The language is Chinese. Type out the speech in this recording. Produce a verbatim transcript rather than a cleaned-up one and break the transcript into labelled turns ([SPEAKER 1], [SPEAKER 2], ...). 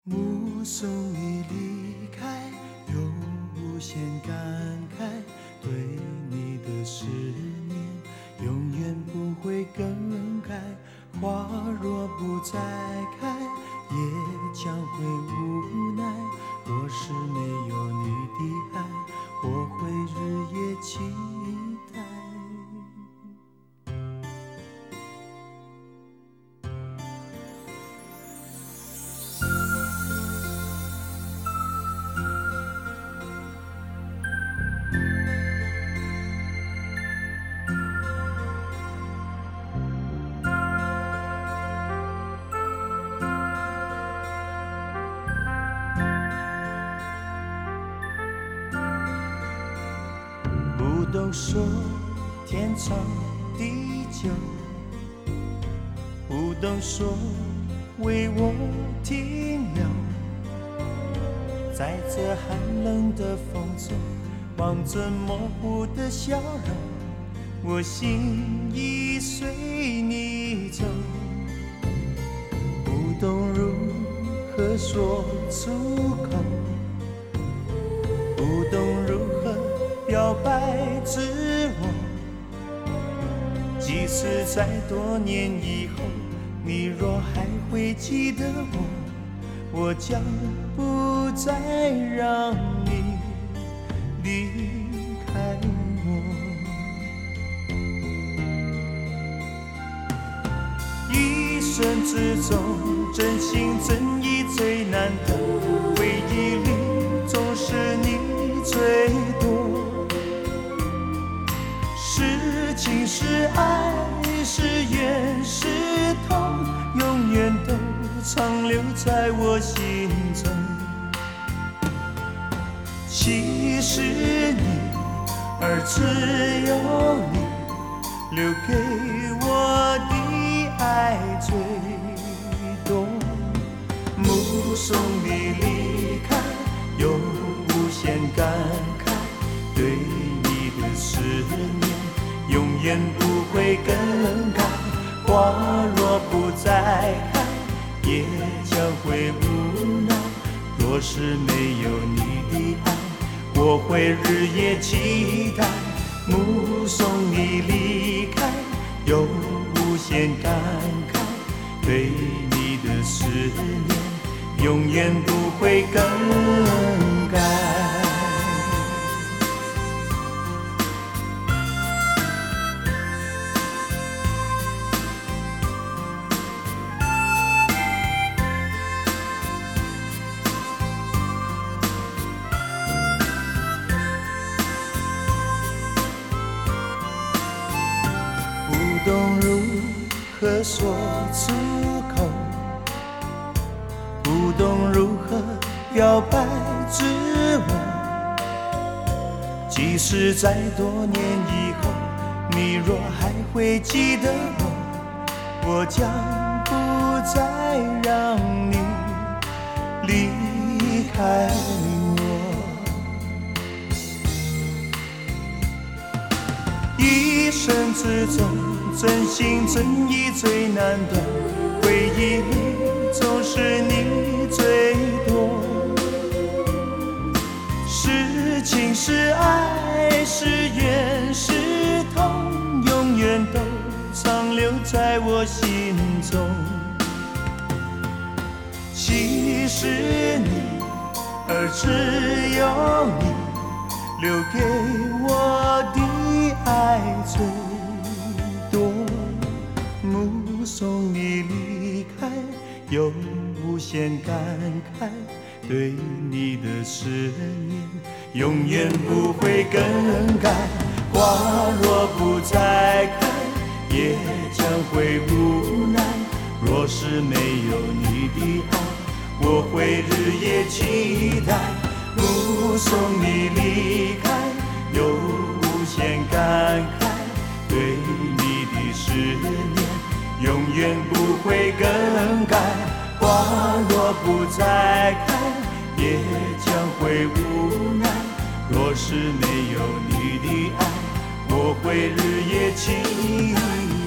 [SPEAKER 1] 目送你离开，有无限感慨，对你的思念永远不会更改。花若不再开，也将会无奈。若是没有你的爱，我会日夜期待。不懂说天长地久，不懂说为我停留，在这寒冷的风中，望着模糊的笑容，我心已随你走。不懂如何说出口，不懂如何表白自我，即使在多年以后，你若还会记得我，我将不再让你离开我。一生之中，真心真意最难得，回忆里总是你最多。是情是爱是怨是痛，永远都长留在我心中。其实你，而只有你，留给我的爱最多。目送你离开，有无限感慨，对你的思念永远不会更改。花若不再开，也将会无奈。若是没有你的爱，我会日夜期待。目送你离开，有无限感慨，对你的思念永远不会更改。不懂如何说出口，不懂如何表白自我，即使在多年以后，你若还会记得我，我将不再让你离开我。一生之中，真心真意最难得，回忆里总是你最多。是情是爱是怨是痛，永远都长留在我心中。其实你，而只有你，留给我的爱最多。目送你离开，有无限感慨，对你的思念永远不会更改。花若不再开，也将会无奈。若是没有你的爱，我会日夜期待。目送你离开，有无限感慨，对你的思念永远不会更改。花若不再开，也将会无奈。若是没有你的爱，我会日夜期待。